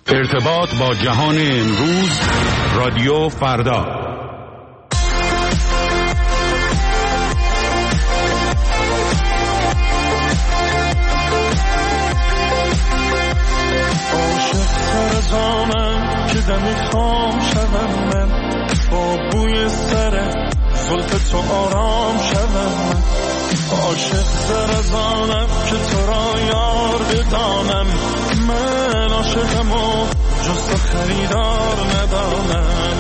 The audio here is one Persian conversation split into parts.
ارتباط با جهان امروز، رادیو فردا. زانم که دمی خام شدم من، با بوی سر زلف تو آرام شدم من. عاشق زرزانم که تو را یار بدانم، من عاشقم و جز تو خریدار ندانم.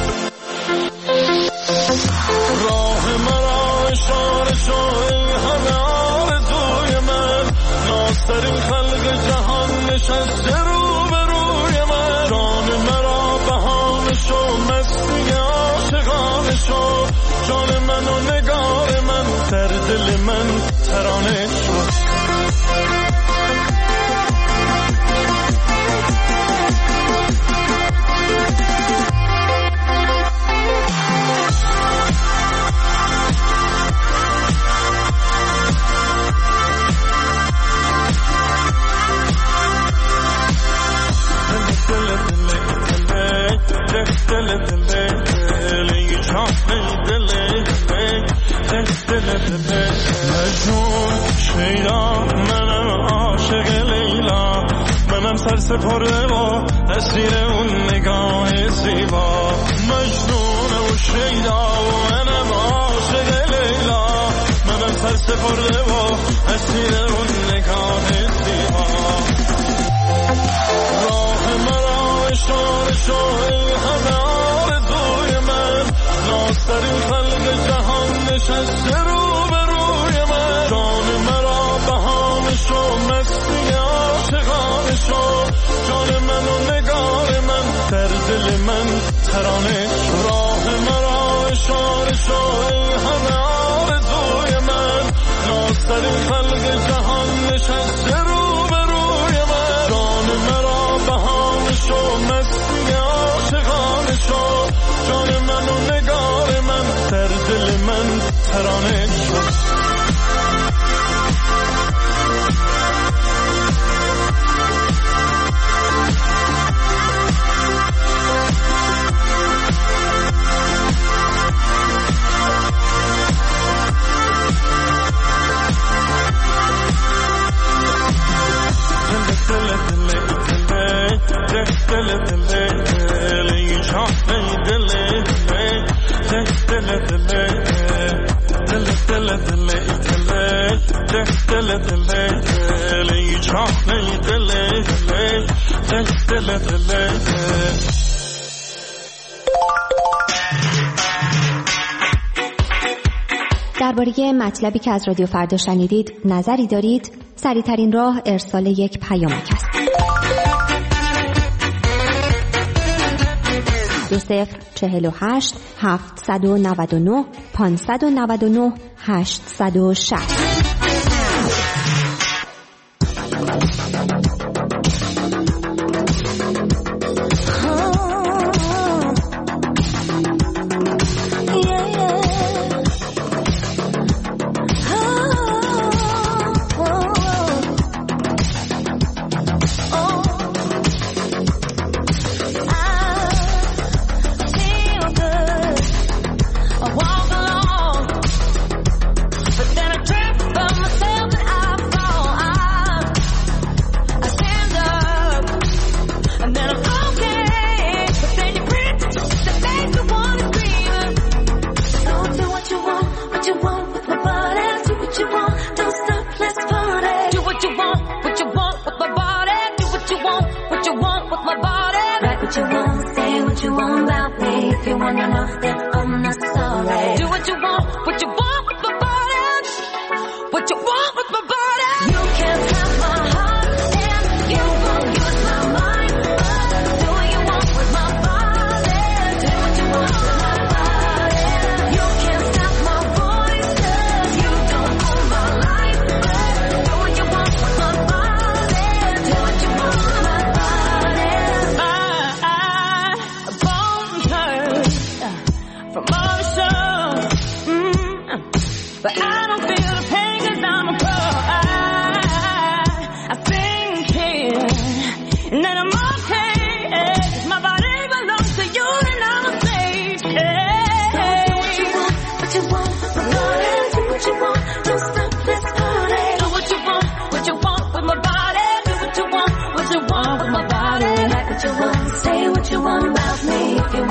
راه مرا اشاره شو ای همه آرزوی من، ناصرین خلق جهان نشسته رو جان مرا بهانه شو، مستی عاشقانه شو، جان من و نگار من در دل من ترانه شو. مجنون شیدا منم عاشق لیلا، منم سرسپرده با اسیر اون نگاه زیبا. مجنون و شیدا منم عاشق لیلا، منم سرسپرده با اسیر اون نگاه زیبا. راه مرا اشاره شو ای همه آرزوی من، ناصرین خلق جهان نشسته رو به روی من. جان مرا بهانه شو، مستی عاشقانه شو، جان من و نگار من در دل من ترانه شو. راه مرا اشاره شو ای همه آرزوی من، ناصرین خلق جهان نشسته رو به روی من. جان مرا بهانه شو، مستی عاشقانه شو، جان من و نگار من در دل من ترانه شو. درباره مطلبی که از رادیو فردا شنیدید نظری دارید؟ سریع‌ترین راه ارسال یک پیامک است. 2048 799 599 860. From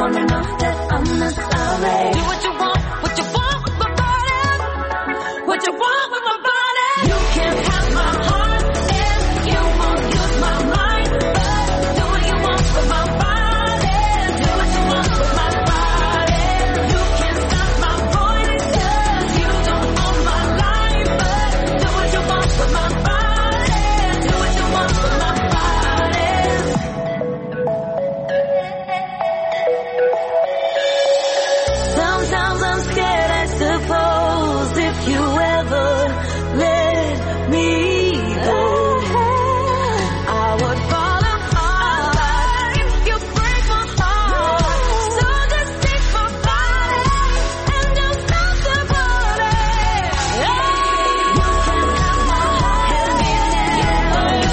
wanna know that I'm not sorry. Do what you want with my body. What you want with my body. You can't have my heart and you won't use my mind. But do what you want with my body. Do what you want with my body. You can't stop my voice 'cause you don't own my life. But do what you want with my body. Do what you want with my body. Sometimes I'm scared, I suppose, if you ever let me go, I would fall apart if you break my heart. So just take my body and don't stop the party. You can have my heart and you want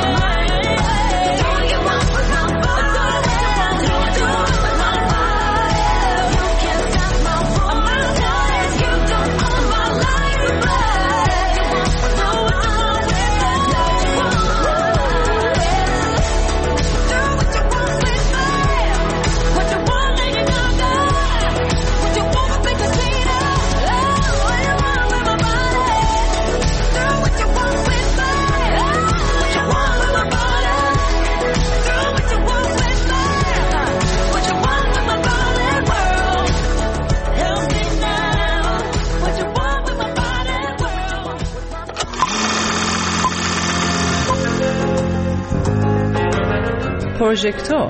you want with my body. Do what you want with my body. You can't stop my voice 'cause you don't own my life. But you want to know what you want with me. Do what you want with my body. Do what you want with me. What you want, Lady Gaga. What you want with Big Christina. What you want with my body. Do what you want with me. What you want with my body. Do what you want with me. What you want with my body, world. Help me now. What you want with my body, world. پروژکتور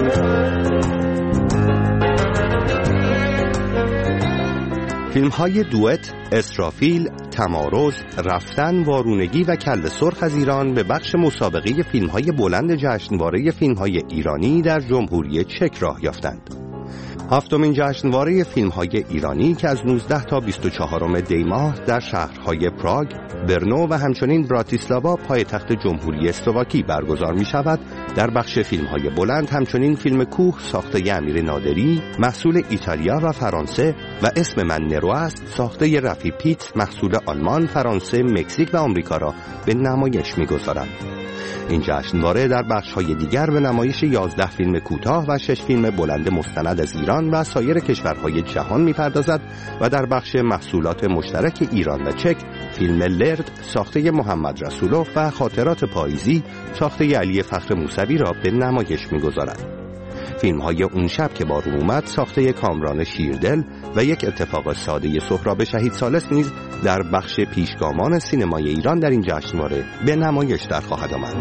فیلم‌های دوئت، اسرافیل، تمارض، رفتن، وارونگی و کله سرخ از ایران به بخش مسابقه فیلم‌های بلند جشنواره فیلم‌های ایرانی در جمهوری چک راه یافتند. هفتمین جشنواره فیلم‌های ایرانی که از 19 تا 24 دی ماه در شهرهای پراگ، برنو و همچنین براتیسلاوا پایتخت جمهوری اسلواکی برگزار می‌شود، در بخش فیلم‌های بلند همچنین فیلم کوه ساخته امیر نادری محصول ایتالیا و فرانسه و اسم من نرو است ساخته رفی پیت محصول آلمان، فرانسه، مکزیک و آمریکا را به نمایش می‌گذارند. این جشنواره در بخش‌های دیگر به نمایش 11 فیلم کوتاه و 6 فیلم بلند مستند از ایران و سایر کشورهای جهان می‌پردازد و در بخش محصولات مشترک ایران و چک فیلم لرد ساخته محمد رسولوف و خاطرات پاییزی ساخته علی فخر موسوی را به نمایش می‌گذارد. فیلم‌های اون شب که بارون اومد ساخته کامران شیردل و یک اتفاق ساده سهراب شهید ثالث نیز در بخش پیشگامان سینمای ایران در این جشنواره به نمایش در خواهد آمد.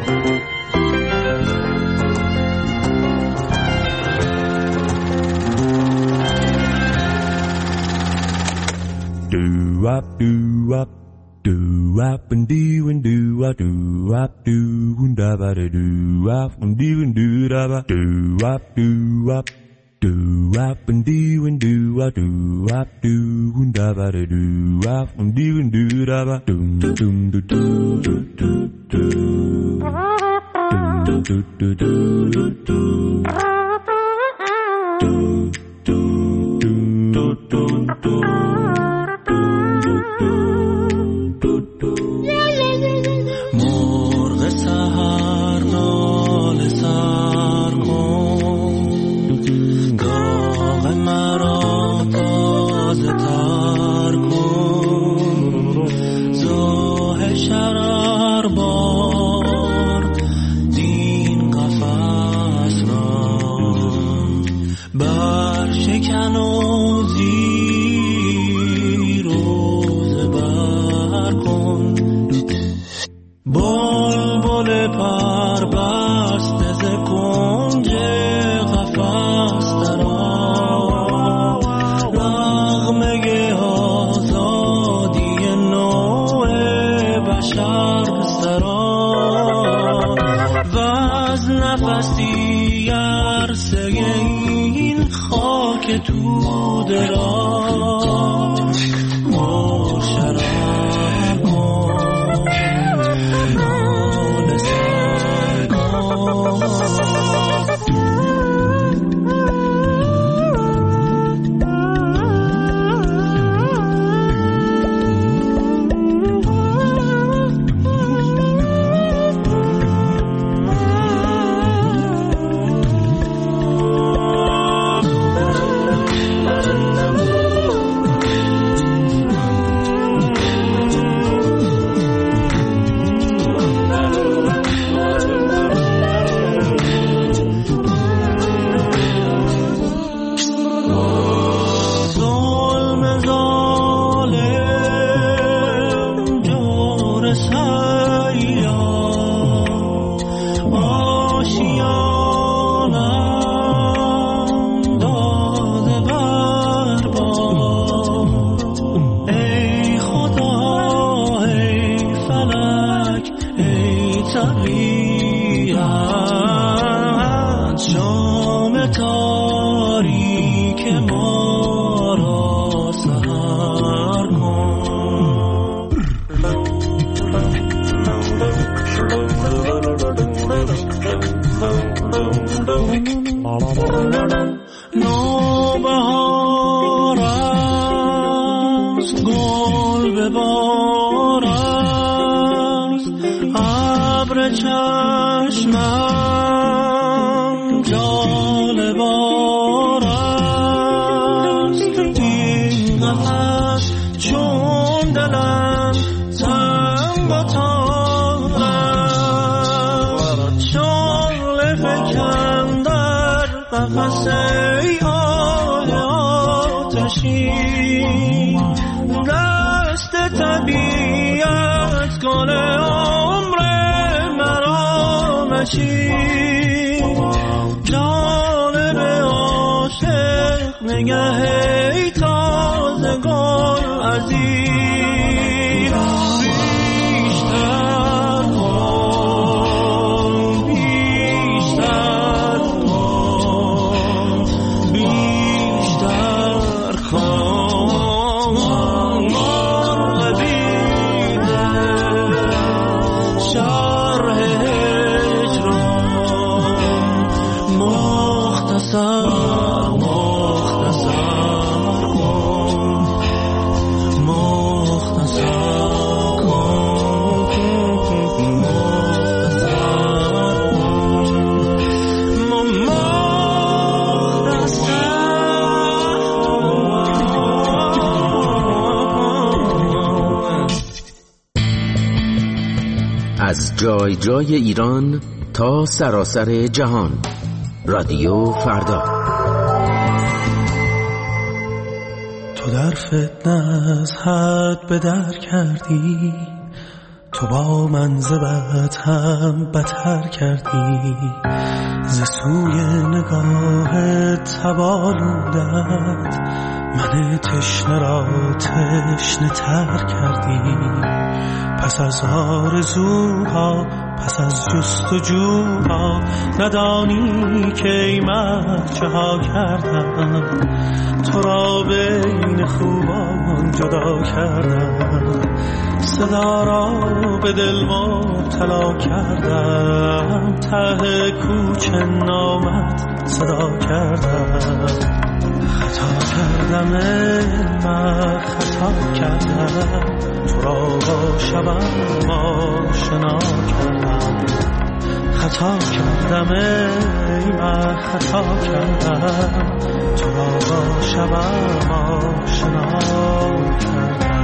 Do up and do and do up do up do and da ba do up and do and do da ba do up and do and do up do up do and da ba do up and do and do da ba do do do do do do do do do do do نوبهار است گل به بار است ابر چشمم جالبار است این قفس چون دلم تنگ و تار است شعله فکن در قفس ای آتشین دست طبیعت گل عمر مرا مچین جانب عاشق نگه ای تازه گل عزیز بیشتر کن بیشتر کن بیشتر کن مرغ بیده شرح هجران مختصر از جای جای ایران تا سراسر جهان. رادیو فردا. تو در فتنه از حد به در کردی، تو با من ز بد هم بتر کردی، ز سوی نگاه تبالودت من تشنه را تشنه تر کردی. پس از آرزوها پس از جستجوها ندانی که ای مرد چه ها کردم، تو را بین خوبان جدا کردم، صدا را به دل مبتلا کردم، ته کوچه نامت صدا کردم. خطا کردم ای من خطا کردم، تو را با شبم آشنا کردم. خطا کردم ای من خطا کردم، تو را با شبم آشنا کردم.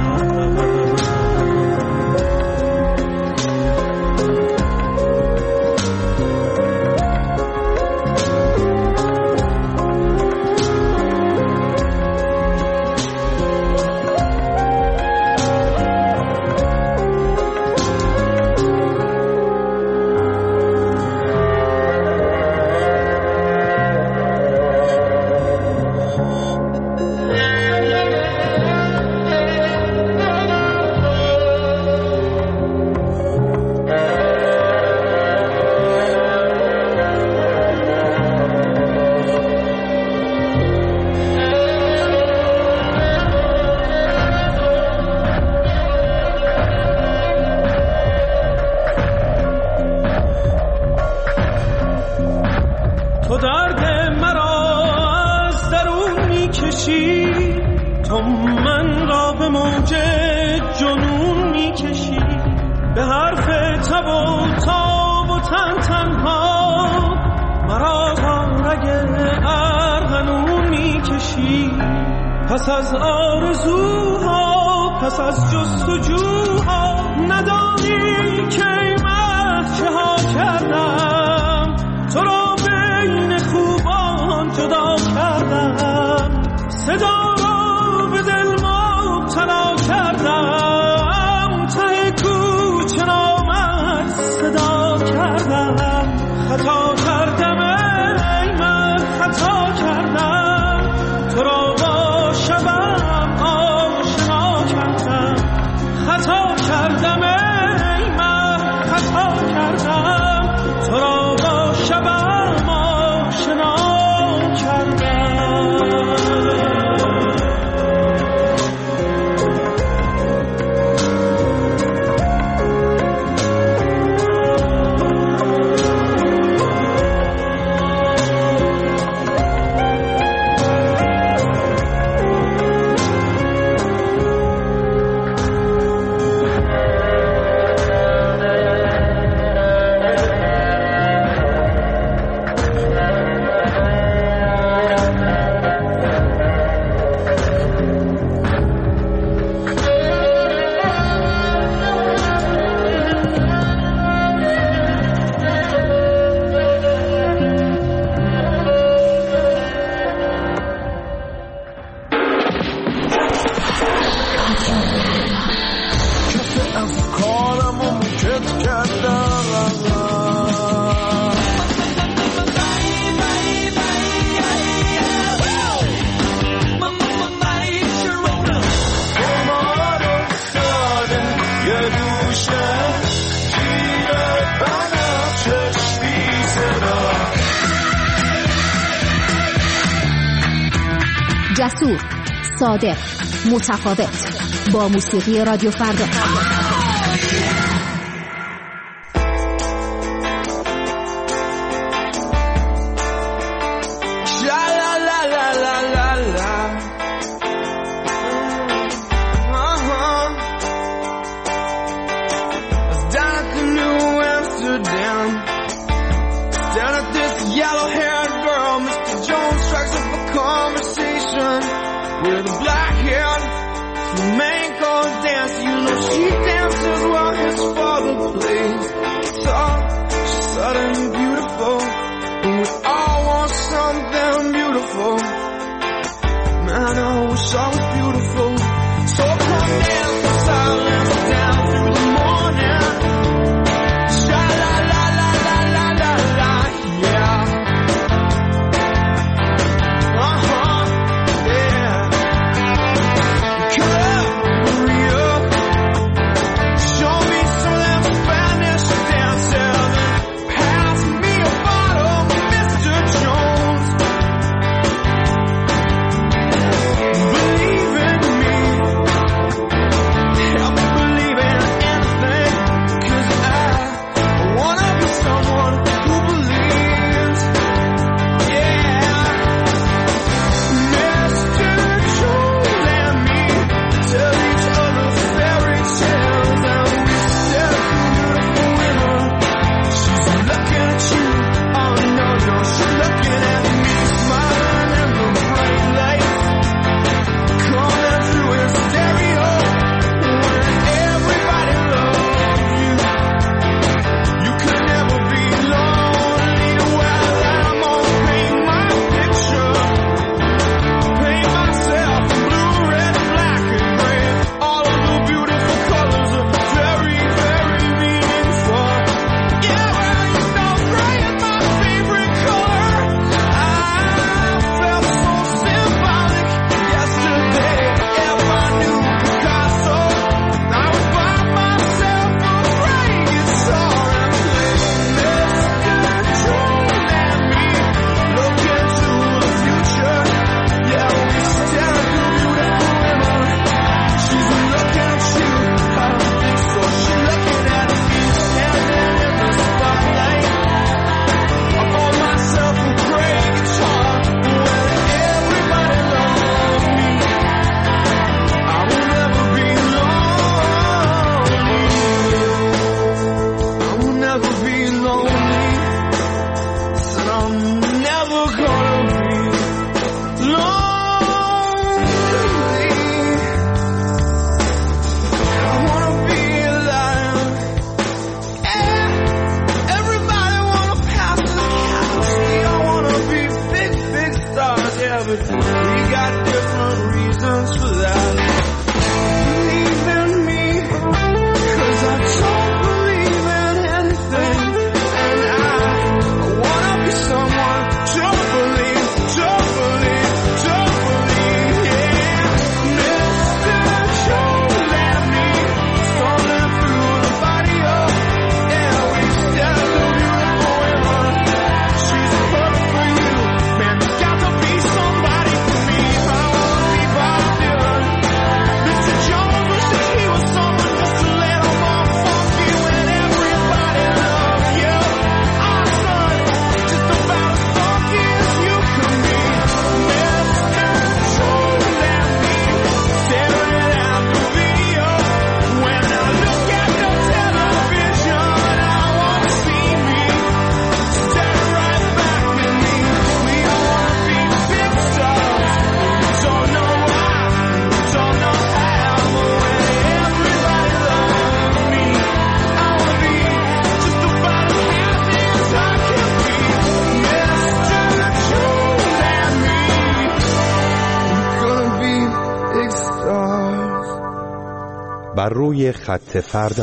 تو من را به موج جنون میکشی، به حرف تب و تاب و تن تنها مرا تا رگ ارغنون میکشی. پس از آرزوها پس از جستجوها ندانی که من چه ها کردم، تو را بین خوبان جدا کردم، صدا را به دل مبتلا کردم، ته کوچه نامت صدا کردم. خطا کردم ای من خطا کردم، تو را با شبم آشنا کردم. خطا کردم ای من خطا کردم، تو را با شبم آشنا کردم. جسور، صادق، متفاوت. با موسیقی رادیو فردا. بر روی خط فردا.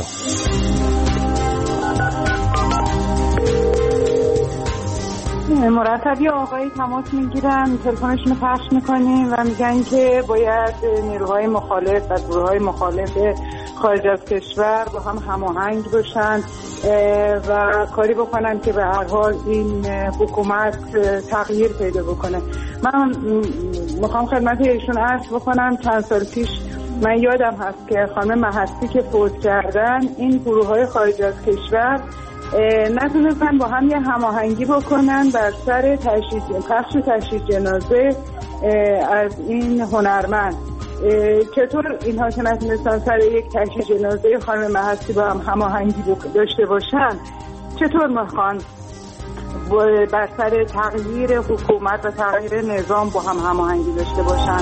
مرتبی آقایی تماس میگیرن، تلفنشون رو پخش میکنیم و میگن که باید نیروهای مخالف و گروههای مخالف خارج از کشور با هم هماهنگ باشن و کاری بکنن که به هر حال این حکومت تغییر پیدا بکنه. من میخوام خدمت ایشون عرض بکنم چند سال پیش من یادم هست که خانم مهستی که فوت کردن این گروه‌های خارج از کشور نتونستن با هم یه هماهنگی بکنن بر سر پخش تشییع جنازه از این هنرمند. چطور اینها که نتونستن سر یک تشییع جنازه خانم مهستی با هم هماهنگی داشته باشن، چطور میخوان بر سر تغییر حکومت و تغییر نظام با هم هماهنگی داشته باشن؟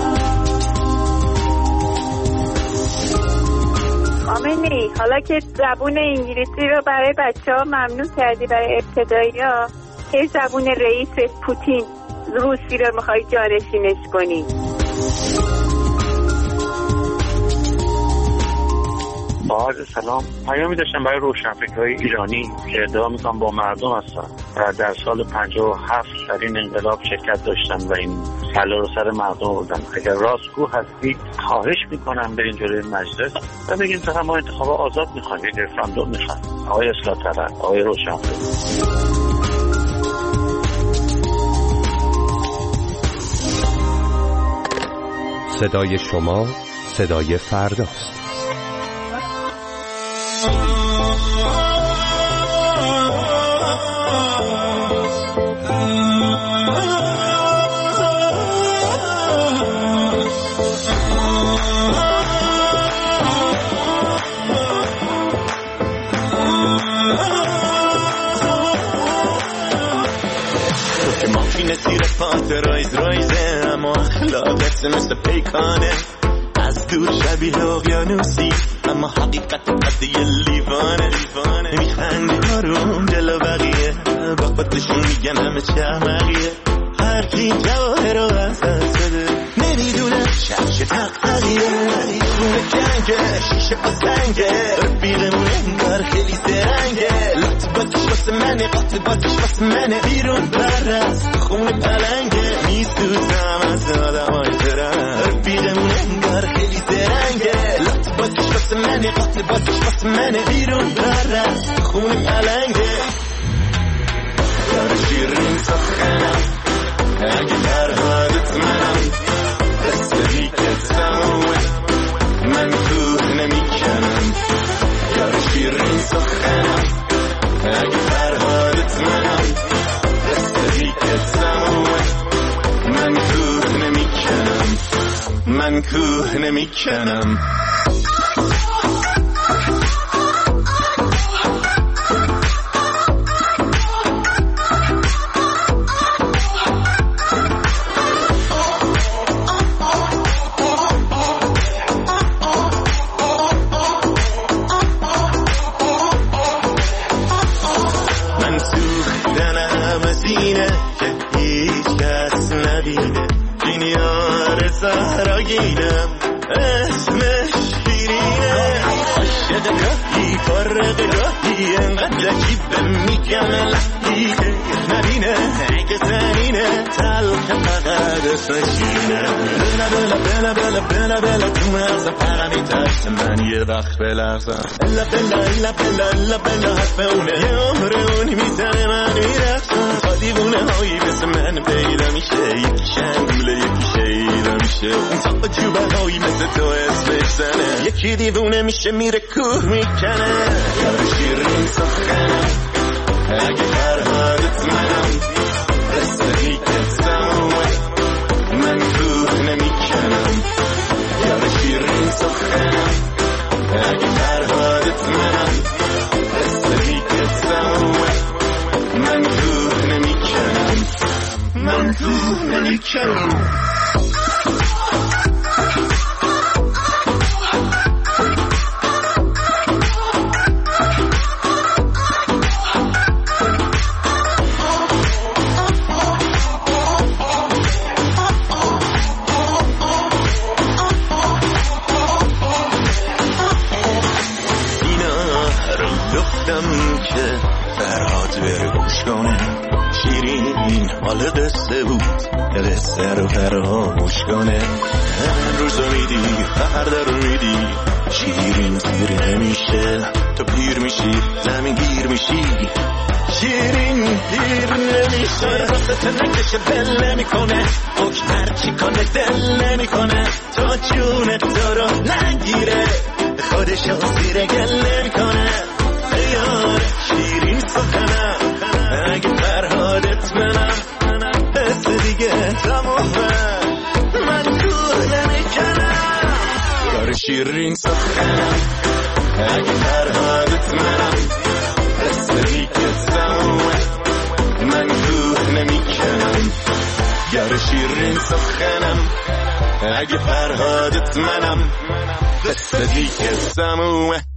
آمینی، حالا که زبون انگلیسی رو برای بچه‌ها ممنوع کردی برای ابتدایی‌ها، که زبون رئیس پوتین روسی رو میخوای جانشینش کنی؟ با عرض سلام، پیامی داشتم برای روشنفکرهای ایرانی که ادعا میکنم با مردم هستن و در سال 57 در این انقلاب شرکت داشتن و این سلا رو سر مردم بردن. اگر راستگو هستی خواهش میکنم برین جلوی مجلس و بگیم که ما انتخاب آزاد میخوایم، یک رفراندوم میخوایم. آقای اصلاح طلب، آقای روشنفکر. صدای شما صدای فرداست. زیر پات رایزه اما اخلاقت مثل پیکانه، از دور شبیه اقیانوسی اما حقیقت قد یه لیوانه. میخندی آروم جلو بقیه، با خودشون میگن همه چه احمقیه. هر کی جواهر رو از دست بده نمیدونه شبش تقلیه. خونه جنگه شیشه با سنگه، رفیقمون انگار خیلی زرنگه. لط باتش واسه منه، قطع باتش واسه منه. بیرون برست خونه پلنگه، میسوزم از آدم های ترم. رفیقمون انگار خیلی زرنگه، لط باتش واسه منه، قطع باتش واسه منه. بیرون برست خونه پلنگه. یار شیرین سخنم اگه در حالت منم، رسیدی که تمومه من کوه نمیکنم. یار شیرین سخنم اگه در حالت منم، رسیدی که تمومه من کوه نمیکنم. من کوه نمیکنم. زهراگینم اسمش شیرینه، عاشق گاهی فارغ گاهی انقدر عجیبه میگم لحی که نبینه. اگه زنینه تلخ فقط اسمش شیرینه. بلا بلا بلا بلا بلا تو مغزم فقط میترسه من یه وقت بلغزم. الا بلا الا بلا الا بلا حرف اونه، یه عمر اونی میزنه من میرخصم. تا دیوونه هایی مثل من پیدا میشه، یکی شنگوله یکی شیدا میشه. اون تا جوبه هایی مثل تو اسمش زنه، یکی دیوونه میشه میره کوه میکنه. یار شیرین سخنم اگه هر حالت منم، رسیدی که تمومه من کوه نمیکنم. یار شیرین سخنم اگه هر حالت منم، رسیدی که تمومه من کوه نمیکنم. من کوه نمیکنم. که فرهاد بره گوش کنه، شیرین حال قصه بود قصه رو فراموش کنه. روزو میدی فردا رو میدی شیرین پیر نمیشه تو پیر میشی زمین گیر میشی شیرین پیر نمیشه راست نکشه بل نمیکنه اوک هرچی کنه دل نمیکنه تا جون تو رو نگیره خودشو زیر گل نمیکنه یار شیرین سخنم اگه فرهادت منم بس دیگه تمومه من دور نمیکنم یار شیرین سخنم اگه فرهادت منم بس دیگه تمومه من دور نمیکنم یار شیرین سخنم اگه فرهادت منم بس دیگه تمومه